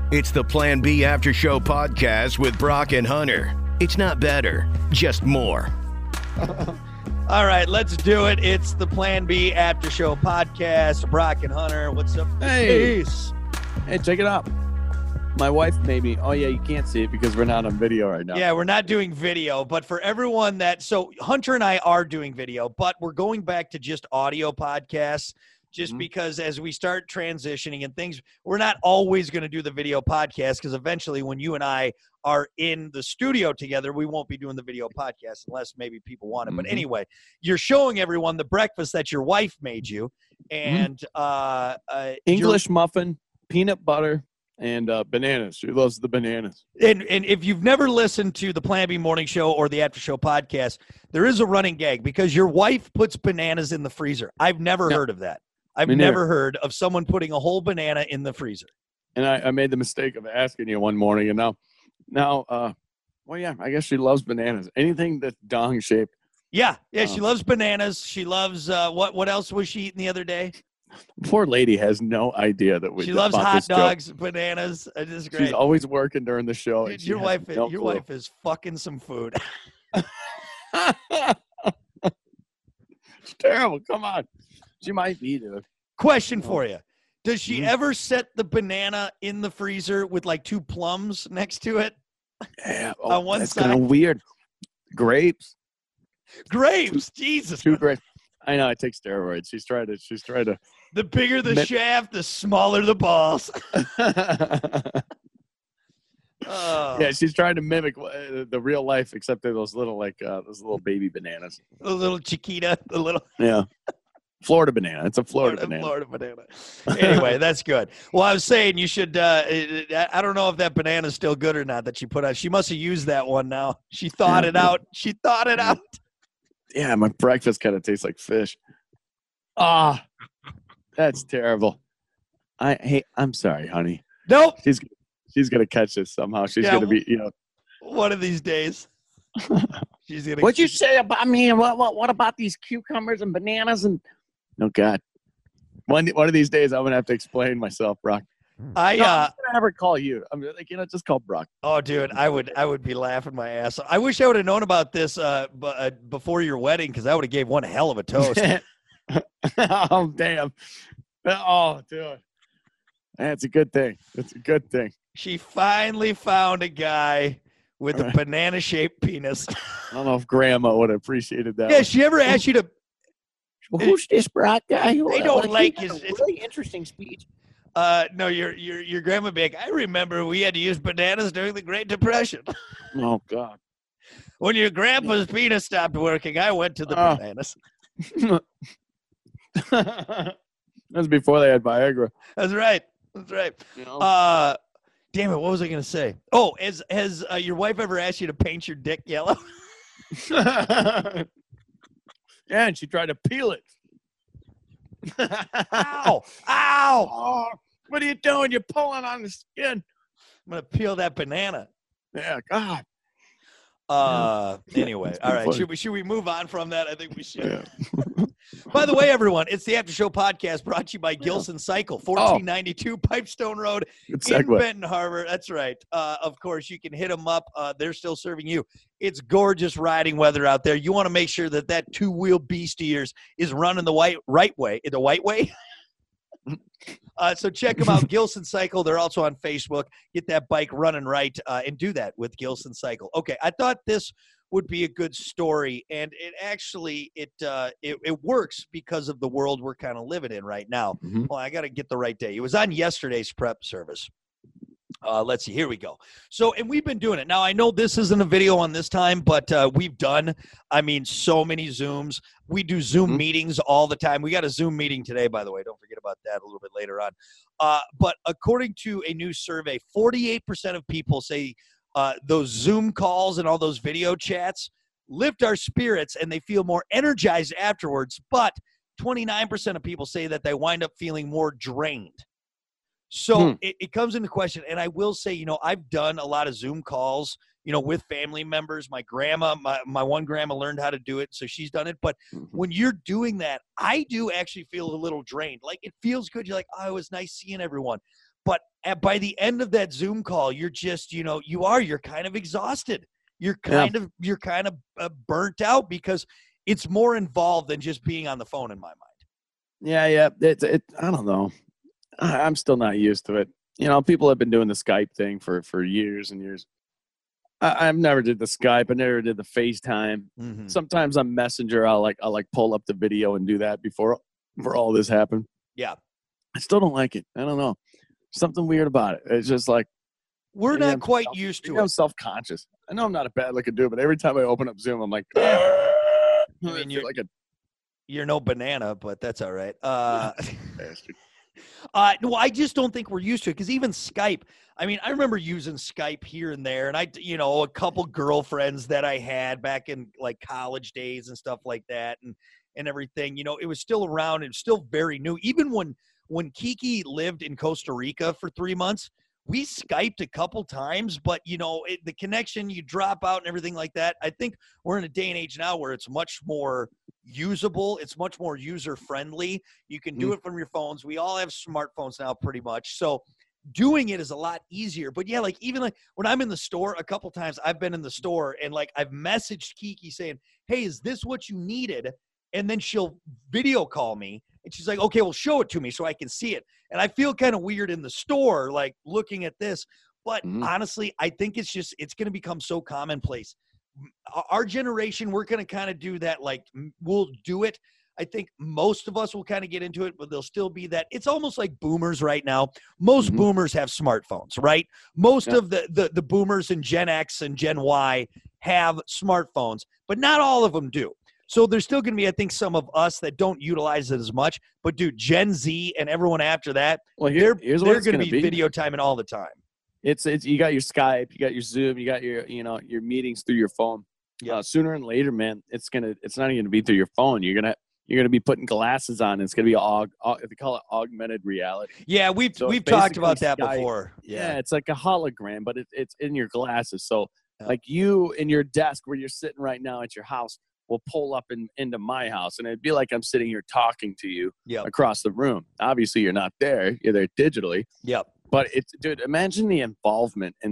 It's the Plan B After Show podcast with Brock and Hunter. It's not better, just more. All right, let's do it. It's the Plan B After Show podcast. Brock and Hunter, what's up? Hey. Peace. Hey, check it out. My wife made me. Oh, yeah, you can't see it because we're not on video right now. Yeah, we're not doing video, but for everyone so Hunter and I are doing video, but we're going back to just audio podcasts just because as we start transitioning and things, we're not always going to do the video podcast because eventually when you and I are in the studio together, we won't be doing the video podcast unless maybe people want it. But anyway, you're showing everyone the breakfast that your wife made you and English muffin, peanut butter, and bananas. She loves the bananas. And if you've never listened to the Plan B Morning Show or the After Show podcast, there is a running gag because your wife puts bananas in the freezer. I've never heard of that. I've never heard of someone putting a whole banana in the freezer. And I made the mistake of asking you one morning, and now, well, yeah, I guess she loves bananas. Anything that's dong shaped. Yeah, she loves bananas. She loves what else was she eating the other day? Poor lady has no idea that she loves hot dogs, bananas. It is great. She's always working during the show. Dude, your wife is fucking some food. It's terrible. Come on. She might be, dude. Question for you. Does she ever set the banana in the freezer with like two plums next to it? Yeah. On one that's side. Kind of weird. Grapes. Jesus. Two grapes. I know. I take steroids. She's trying to. The bigger the shaft, the smaller the balls. Yeah, she's trying to mimic the real life, except they're those little baby bananas. The little Chiquita, Yeah. Florida banana. It's a Florida banana. Florida banana. Anyway, that's good. Well, I was saying you should. I don't know if that banana's still good or not that she put out. She must have used that one now. She thought it out. She thought it out. Yeah, my breakfast kind of tastes like fish. That's terrible. I'm sorry, honey. Nope. She's gonna catch this somehow. She's gonna be, one of these days. She's gonna. What'd you say about me? What about these cucumbers and bananas and? Oh God. One of these days I'm gonna have to explain myself, Brock. I'm gonna never call you. I'm like, just call Brock. Oh, dude, I would be laughing my ass off. I wish I would have known about this before your wedding because I would have gave one hell of a toast. Oh damn. Oh, dude. That's a good thing. That's a good thing. She finally found a guy with a banana-shaped penis. I don't know if Grandma would have appreciated that. Yeah, she ever asked you to? Well, who's this Brock guy? They don't like his really interesting speech. No, your grandma be like, I remember we had to use bananas during the Great Depression. Oh God. When your grandpa's penis stopped working, I went to the bananas. That's before they had Viagra. That's right. You know? Damn it, what was I going to say? Oh, has your wife ever asked you to paint your dick yellow? Yeah, and she tried to peel it. Ow! Oh, what are you doing? You're pulling on the skin. I'm going to peel that banana. Yeah, God. Anyway, all right. Should we move on from that? I think we should. Yeah. By the way, everyone, it's the After Show podcast brought to you by Gilson Cycle, 1492 Pipestone Road in Benton Harbor. That's right. Of course, you can hit them up. They're still serving you. It's gorgeous riding weather out there. You want to make sure that two-wheel beast of yours is running the right way. The white way? So check them out, Gilson Cycle. They're also on Facebook. Get that bike running right and do that with Gilson Cycle. Okay, I thought this would be a good story, and it actually it works because of the world we're kind of living in right now. Well, I got to get the right day. It was on yesterday's prep service. Let's see. Here we go. So, and we've been doing it. Now, I know this isn't a video on this time, but we've done, so many Zooms. We do Zoom meetings all the time. We got a Zoom meeting today, by the way. Don't forget about that a little bit later on. But according to a new survey, 48% of people say those Zoom calls and all those video chats lift our spirits and they feel more energized afterwards. But 29% of people say that they wind up feeling more drained. So it comes into question, and I will say, I've done a lot of Zoom calls, with family members. My grandma, my one grandma learned how to do it, so she's done it. But when you're doing that, I do actually feel a little drained. Like, it feels good. You're like, oh, it was nice seeing everyone. But by the end of that Zoom call, you're just, you're kind of exhausted. You're kind of burnt out because it's more involved than just being on the phone in my mind. Yeah. I don't know. I'm still not used to it. People have been doing the Skype thing for years and years. I've never did the Skype. I never did the FaceTime. Mm-hmm. Sometimes on Messenger, I'll pull up the video and do that before all this happened. Yeah. I still don't like it. I don't know. Something weird about it. It's just like we're not quite used to it. I'm self-conscious. I know I'm not a bad looking dude, but every time I open up Zoom, I'm like, you're no banana, but that's all right. No, I just don't think we're used to it because even Skype. I mean, I remember using Skype here and there, and a couple girlfriends that I had back in like college days and stuff like that, and everything. It was still around and still very new. Even when Kiki lived in Costa Rica for 3 months, we Skyped a couple times, but the connection, you drop out and everything like that. I think we're in a day and age now where it's much more usable. It's much more user friendly. You can do it from your phones. We all have smartphones now pretty much. So doing it is a lot easier. But yeah, even when I'm in the store, a couple times I've been in the store and I've messaged Kiki saying, hey, is this what you needed? And then she'll video call me and she's like, okay, well, show it to me so I can see it. And I feel kind of weird in the store, looking at this. But honestly, I think it's going to become so commonplace. Our generation, we're going to kind of do that. We'll do it. I think most of us will kind of get into it, but there'll still be that. It's almost like boomers right now. Most boomers have smartphones, right? Most of the boomers and Gen X and Gen Y have smartphones, but not all of them do. So there's still going to be, I think, some of us that don't utilize it as much. But, dude, Gen Z and everyone after that, they're going to be video timing all the time. It's you got your Skype, you got your Zoom, you got your your meetings through your phone. Yeah. Sooner and later, man, it's not even going to be through your phone. You're gonna be putting glasses on. It's gonna be they call it augmented reality. Yeah, we've talked about that before. Yeah, it's like a hologram, but it's in your glasses. So like you in your desk where you're sitting right now at your house will pull up into my house, and it'd be like I'm sitting here talking to you across the room. Obviously, you're not there. You're there digitally. Yep. But dude, imagine the involvement and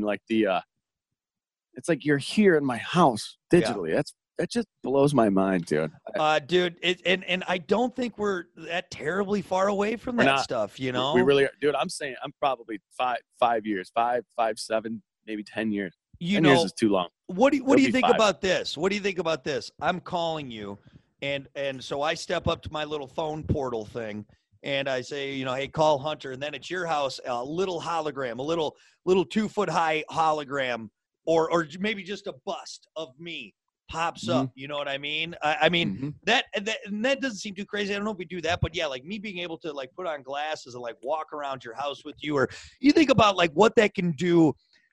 it's like you're here in my house digitally. Yeah. That just blows my mind, dude. Dude, and I don't think we're that terribly far away from that stuff, We really are. Dude, I'm saying I'm probably 5 years, 7, maybe 10 years. 10 years is too long. What do you think about this? What do you think about this? I'm calling you, and so I step up to my little phone portal thing, and I say, hey, call Hunter, and then at your house, a little hologram, a little 2 foot high hologram, or maybe just a bust of me pops up. You know what I mean? I mean that doesn't seem too crazy. I don't know if we do that, but yeah, me being able to put on glasses and walk around your house with you, or you think about what that can do,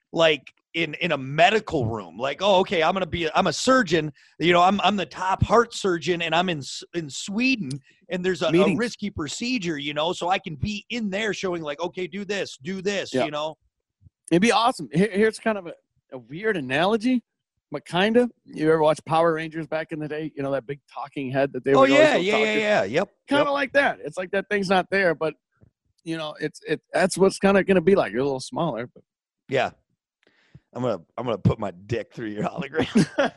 in a medical room. Oh, okay, I'm a surgeon. I'm the top heart surgeon, and I'm in Sweden, and there's a risky procedure. So I can be in there showing okay, do this. Yeah. It'd be awesome. Here's kind of a weird analogy. But kind of, you ever watch Power Rangers back in the day? That big talking head that they would yep. Kind of like that. It's like that thing's not there, but that's what's kind of going to be like. You're a little smaller, but yeah. I'm gonna put my dick through your hologram.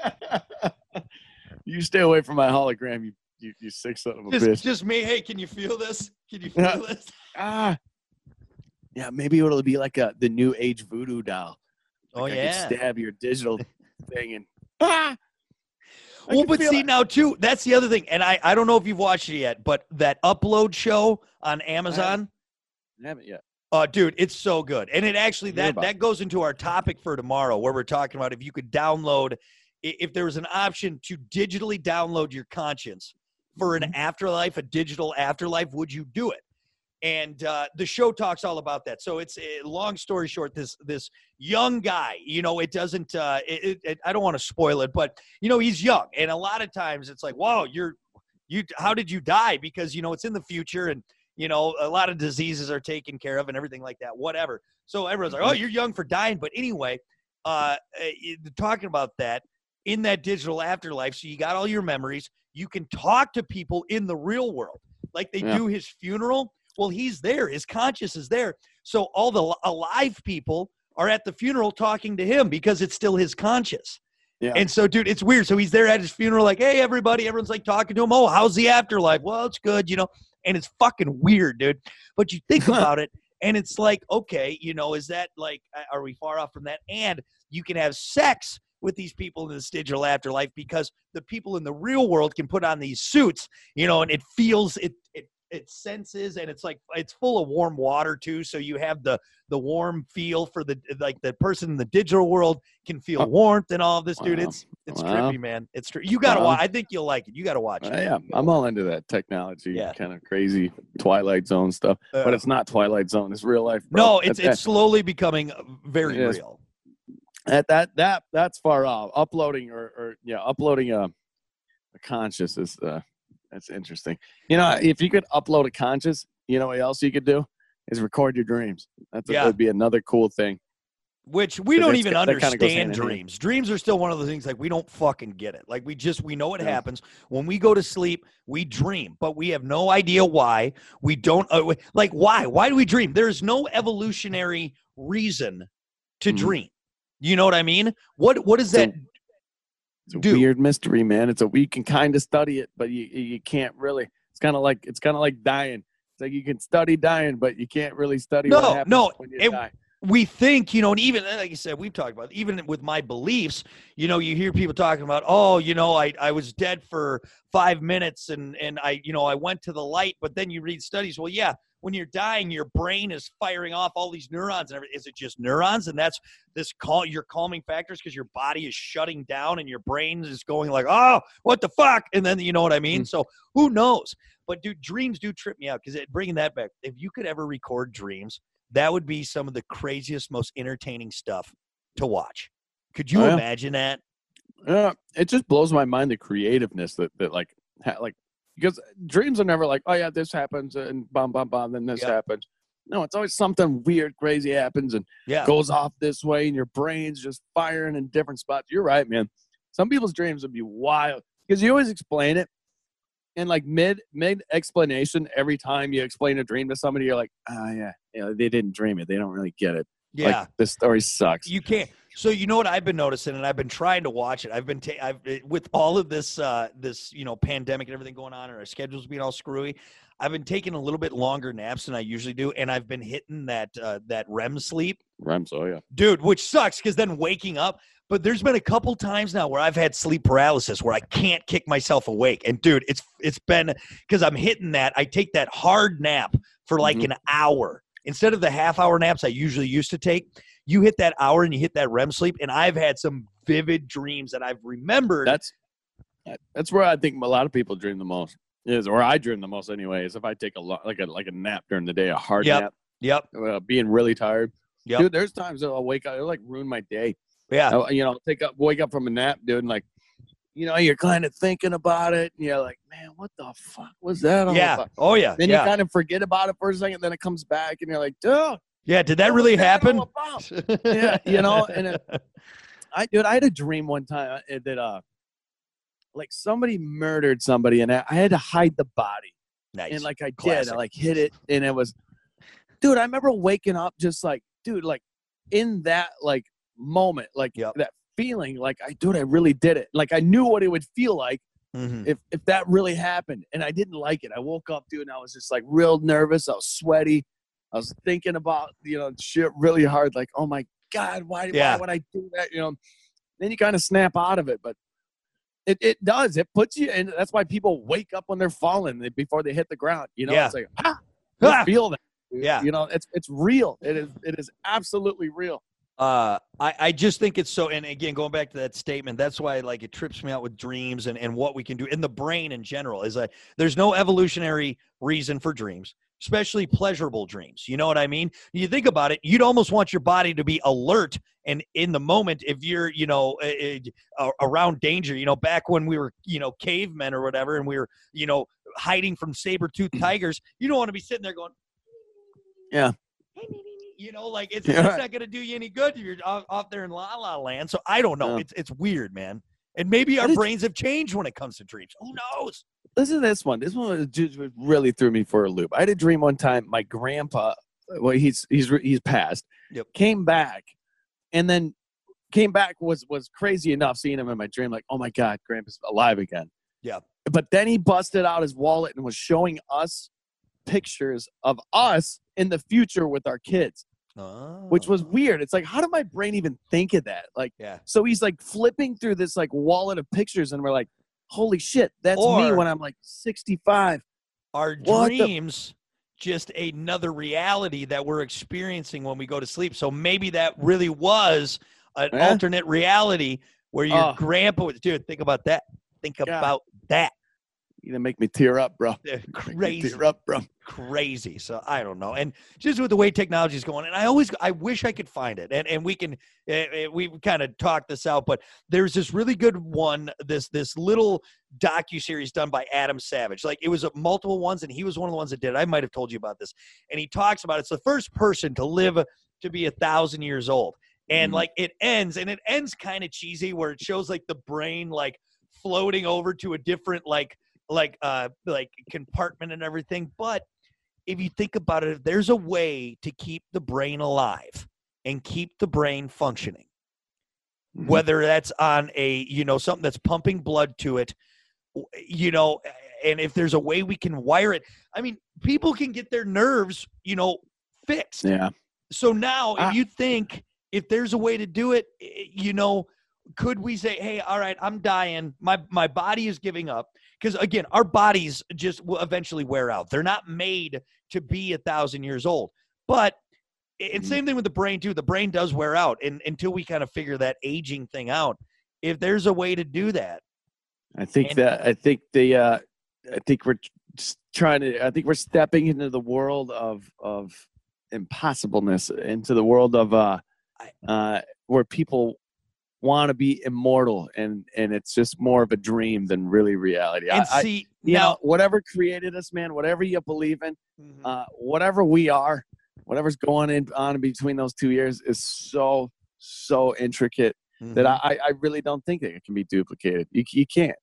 You stay away from my hologram, you sick son of a bitch. Just me. Hey, can you feel this? Can you feel this? Yeah, maybe it'll be like the new age voodoo doll. I could stab your digital thing and well, but see now too, that's the other thing, and I don't know if you've watched it yet, but that Upload show on Amazon. I haven't yet. Oh, dude, it's so good. And it actually, that goes into our topic for tomorrow, where we're talking about if you could download, if there was an option to digitally download your conscience for an afterlife, a digital afterlife, would you do it? And the show talks all about that. So it's long story short, this young guy, it doesn't, I don't want to spoil it, but he's young. And a lot of times it's like, whoa, how did you die? Because, it's in the future, and, a lot of diseases are taken care of and everything like that, whatever. So everyone's like, oh, you're young for dying. But anyway, talking about that in that digital afterlife. So you got all your memories. You can talk to people in the real world. Like they do his funeral, Well, he's there. His conscious is there. So all the alive people are at the funeral talking to him because it's still his conscious. Yeah. And so, dude, it's weird. So he's there at his funeral like, hey, everybody. Everyone's like talking to him. Oh, how's the afterlife? Well, it's good, you know. And it's fucking weird, dude. But you think about it, and it's like, okay, you know, is that like, are we far off from that? And you can have sex with these people in this digital afterlife because the people in the real world can put on these suits, you know, and it feels, it senses, and it's like, it's full of warm water too. So you have the warm feel for the person in the digital world can feel warmth and all of this, dude. It's trippy, man. It's you got to watch. I think you'll like it. You got to watch it. Yeah. I'm all into that technology, kind of crazy Twilight Zone stuff, but it's not Twilight Zone. It's real life, bro. No, it's slowly becoming very real. That's far off. Uploading uploading a conscious is that's interesting. You know, if you could upload a conscious, you know what else you could do is record your dreams. That would be another cool thing. Which we don't even understand dreams. Dreams are still one of the things like we don't fucking get it. Like we know what happens. When we go to sleep, we dream, but we have no idea why. We don't like why. Why do we dream? There's no evolutionary reason to dream. You know what I mean? What does that It's a weird mystery, man. We can kind of study it, but you can't really. It's kind of like dying. It's like you can study dying, but you can't really study what happens when you die. We think, you know, and even like you said, we've talked about it, even with my beliefs, you know, you hear people talking about, oh, you know, I was dead for 5 minutes and I went to the light, but then you read studies. Well, yeah, when you're dying, your brain is firing off all these neurons and everything. Is it just neurons? And that's your calming factors because your body is shutting down and your brain is going like, oh, what the fuck? And then, you know what I mean? So who knows? But dude, dreams do trip me out because bringing that back, if you could ever record dreams, that would be some of the craziest, most entertaining stuff to watch. Could you imagine that? Yeah, it just blows my mind, the creativeness that because dreams are never like, oh yeah, this happens and bum, then this happens. No, it's always something weird, crazy happens and goes off this way and your brain's just firing in different spots. You're right, man. Some people's dreams would be wild because you always explain it. And like mid explanation, every time you explain a dream to somebody, you're like, they didn't dream it. They don't really get it. Yeah. Like, this story sucks. You can't. So you know what I've been noticing, and I've been trying to watch it. I've with all of this pandemic and everything going on, and our schedules being all screwy. I've been taking a little bit longer naps than I usually do, and I've been hitting that REM sleep. REMs, oh yeah, dude, which sucks because then waking up. But there's been a couple times now where I've had sleep paralysis where I can't kick myself awake. And dude, it's been because I'm hitting that. I take that hard nap for like an hour instead of the half-hour naps I usually used to take. You hit that hour and you hit that REM sleep, and I've had some vivid dreams that I've remembered. That's where I think a lot of people dream the most. Or I dream the most anyway. Is if I take a nap during the day, a hard nap. Yep. Being really tired. Yep. Dude, there's times that I'll wake up, it'll like ruin my day. Yeah. Wake up from a nap, dude, and like, you know, you're kind of thinking about it, and you're like, man, what the fuck was that all about? Oh, yeah. Then you kind of forget about it for a second, then it comes back, and you're like, dude. Yeah, did that really happen? Yeah, you know, and I had a dream one time that like somebody murdered somebody, and I had to hide the body. Nice. And like I Classic. did, I like hit it, and it was, dude, I remember waking up just like, dude, like in that like moment, like that feeling, like I really did it. Like I knew what it would feel like if that really happened, and I didn't like it. I woke up, dude, and I was just like real nervous. I was sweaty. I was thinking about, you know, shit really hard. Like, oh my God, why would I do that? You know, then you kind of snap out of it, but it does. It puts you in. That's why people wake up when they're falling before they hit the ground. You know, it's like, you feel that. Dude. Yeah. You know, it's real. It is absolutely real. I just think it's so, and again, going back to that statement, that's why like it trips me out with dreams and what we can do in the brain in general is like, there's no evolutionary reason for dreams, especially pleasurable dreams. You know what I mean? You think about it, you'd almost want your body to be alert and in the moment if you're, you know, around danger, you know, back when we were, you know, cavemen or whatever, and we were, you know, hiding from saber-toothed tigers, you don't want to be sitting there going, yeah. You know, like it's not going to do you any good if you're off there in La La Land. So I don't know. It's weird, man. And maybe our brains have changed when it comes to dreams. Who knows? listen to this one. This one just really threw me for a loop. I had a dream one time. My grandpa, well, he's passed. Yep. Came back, and then came back was crazy enough seeing him in my dream. Like, oh my God, Grandpa's alive again. Yeah. But then he busted out his wallet and was showing us pictures of us in the future with our kids. Oh. Which was weird. It's like, how did my brain even think of that? Like, yeah. So he's like flipping through this like wallet of pictures, and we're like, holy shit, that's me when I'm like 65. Our dreams, just another reality that we're experiencing when we go to sleep. So maybe that really was an alternate reality where your grandpa was. Dude, think about that. Think about that. You gonna make me tear up, bro. Crazy. Tear up, bro. Crazy. So I don't know. And just with the way technology is going, and I wish I could find it. And we can, we kind of talked this out, but there's this really good one, this little docuseries done by Adam Savage. Like, it was multiple ones, and he was one of the ones that did it. I might have told you about this. And he talks about it's the first person to live to be 1,000 years old. And like it ends kind of cheesy, where it shows like the brain like floating over to a different like compartment and everything. But if you think about it, if there's a way to keep the brain alive and keep the brain functioning, whether that's on a, something that's pumping blood to it, and if there's a way we can wire it, I mean, people can get their nerves, fixed. Yeah. So now if you think, if there's a way to do it, could we say, hey, all right, I'm dying. My body is giving up. Because, again, our bodies just will eventually wear out. They're not made to be 1,000 years old. But, and same thing with the brain, too. The brain does wear out. And until we kind of figure that aging thing out, if there's a way to do that. I think we're stepping into the world of impossibleness, into the world of where people want to be immortal, and it's just more of a dream than really reality. And whatever created us, man, whatever you believe in, whatever we are, whatever's going on in between those 2 years is so intricate that I really don't think that it can be duplicated. You can't.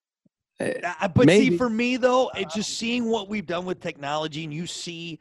But maybe. See, for me though, it's just seeing what we've done with technology, and you see,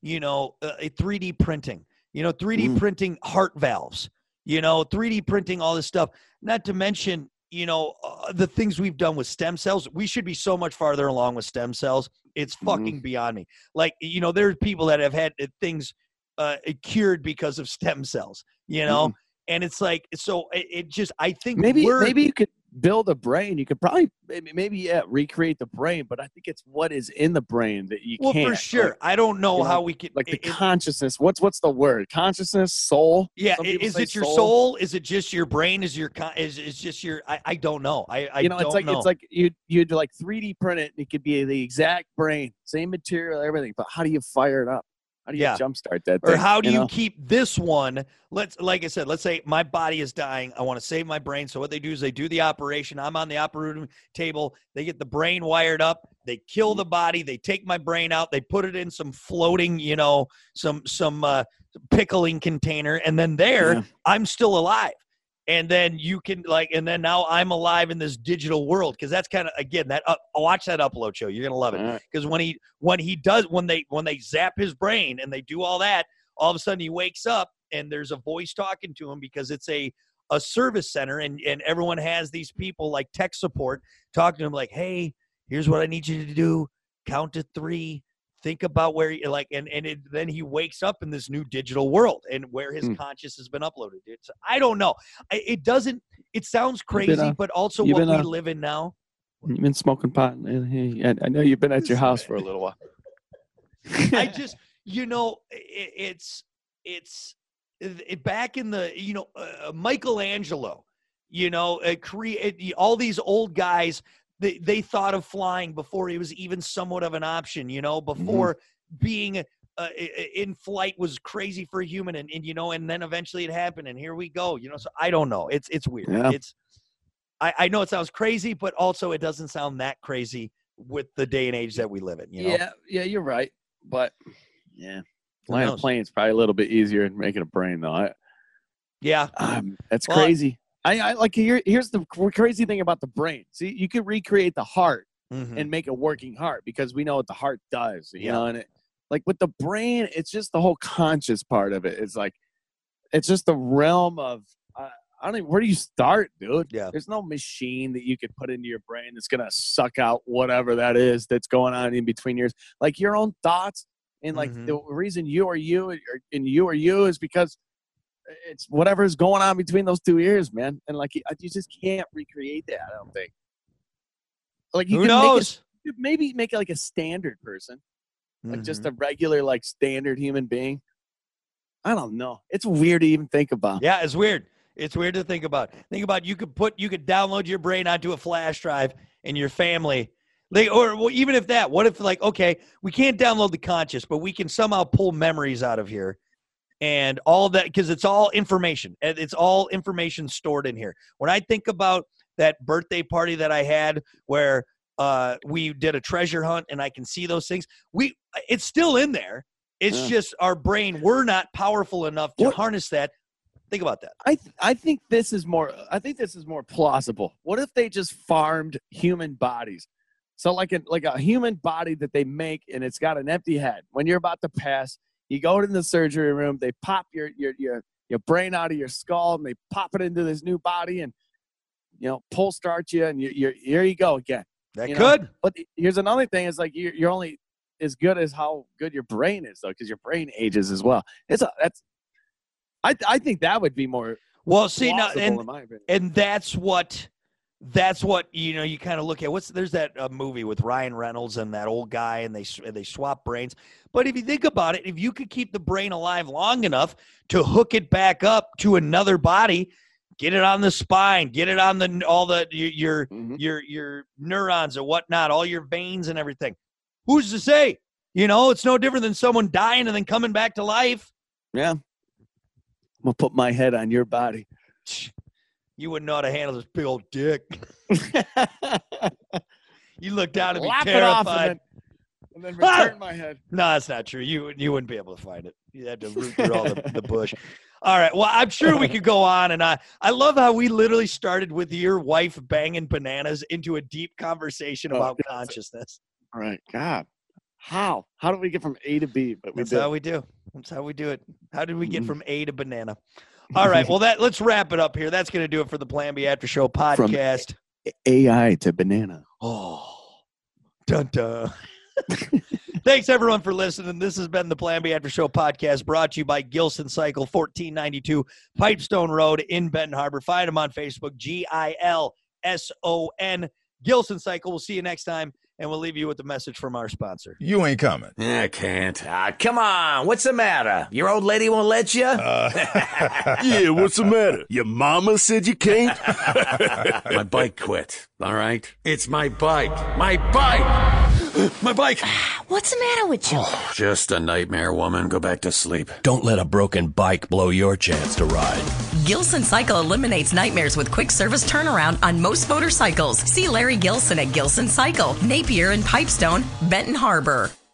3D printing, 3D printing heart valves. 3D printing, all this stuff, not to mention, the things we've done with stem cells. We should be so much farther along with stem cells. It's fucking beyond me. Like, there's people that have had things cured because of stem cells, and it's like, so it just, I think maybe you could build a brain. You could probably recreate the brain, but I think it's what is in the brain that you can't. Well, for sure. Like, I don't know how we could, like the consciousness. What's the word? Consciousness, soul. Yeah. Is it your soul? Is it just your brain? Is just your? I don't know. I don't know. It's like you'd like 3D print it, and it could be the exact brain, same material, everything. But how do you fire it up? How do you jumpstart that thing? Or how do you keep this one? Like I said, let's say my body is dying. I want to save my brain. So what they do is they do the operation. I'm on the operating table. They get the brain wired up. They kill the body. They take my brain out. They put it in some floating, some pickling container. And then I'm still alive. And then you can and then now I'm alive in this digital world. Cause that's kind of, again, watch that upload show. You're going to love it. Cause when they zap his brain and they do all that, all of a sudden he wakes up and there's a voice talking to him, because it's a service center, and everyone has these people like tech support talking to him like, hey, here's what I need you to do. Count to 3. Think about where you then he wakes up in this new digital world and where his conscious has been uploaded. I don't know. It sounds crazy, but also what we live in now. You've been smoking pot. I know you've been at your house for a little while. I just, it's back in the, Michelangelo, create all these old guys. They thought of flying before it was even somewhat of an option, before being in flight was crazy for a human, and then eventually it happened, and here we go, so I don't know. It's weird. Yeah. I know it sounds crazy, but also it doesn't sound that crazy with the day and age that we live in, Yeah, you're right. But flying a plane is probably a little bit easier than making a brain though. That's crazy. I like here's the crazy thing about the brain. See, you can recreate the heart, and make a working heart, because we know what the heart does, you know, and like with the brain, it's just the whole conscious part of it. It's like, it's just the realm of, I don't even, where do you start, dude? Yeah. There's no machine that you could put into your brain that's going to suck out whatever that is that's going on in between yours. Like your own thoughts. And like the reason you are you and you are you is because it's whatever's going on between those two ears, man. And like, you just can't recreate that, I don't think. Like you Who knows? Maybe make it like a standard person. Like just a regular, like standard human being. I don't know. It's weird to even think about. Yeah, it's weird. It's weird to think about. Think about you could download your brain onto a flash drive in your family. Or even if that, what if like, okay, we can't download the conscious, but we can somehow pull memories out of here and all that, because it's all information. It's all information stored in here. When I think about that birthday party that I had where we did a treasure hunt and I can see those things, it's still in there. It's just our brain. We're not powerful enough to harness that. Think about that. I think this is more plausible. What if they just farmed human bodies? So like a human body that they make, and it's got an empty head. When you're about to pass, you go in the surgery room, they pop your brain out of your skull, and they pop it into this new body, and pull start you, and you're here you go again. That could. But here's another thing: is like you're only as good as how good your brain is, though, because your brain ages as well. I think that would be more plausible, in my opinion. And that's what you kind of look at. There's that movie with Ryan Reynolds and that old guy, and they swap brains. But if you think about it, if you could keep the brain alive long enough to hook it back up to another body, get it on the spine, get it on your neurons and whatnot, all your veins and everything. Who's to say? It's no different than someone dying and then coming back to life. Yeah. I'm going to put my head on your body. You wouldn't know how to handle this big old dick. You look down and be terrified. And then return my head. No, that's not true. You wouldn't be able to find it. You had to root through all the bush. All right. Well, I'm sure we could go on. And I love how we literally started with your wife banging bananas into a deep conversation about consciousness. All right. God. How? How do we get from A to B? But That's how we do. That's how we do it. How did we get from A to banana? All right. Well, let's wrap it up here. That's going to do it for the Plan B After Show podcast. From AI to banana. Oh, dun dun. Thanks, everyone, for listening. This has been the Plan B After Show podcast, brought to you by Gilson Cycle, 1492 Pipestone Road in Benton Harbor. Find them on Facebook, GILSON, Gilson Cycle. We'll see you next time. And we'll leave you with a message from our sponsor. You ain't coming. I can't. Come on. What's the matter? Your old lady won't let you? Yeah, what's the matter? Your mama said you can't? My bike quit, all right? It's my bike. My bike! My bike! What's the matter with you? Oh, just a nightmare, woman. Go back to sleep. Don't let a broken bike blow your chance to ride. Gilson Cycle eliminates nightmares with quick service turnaround on most motorcycles. See Larry Gilson at Gilson Cycle, Napier and Pipestone, Benton Harbor.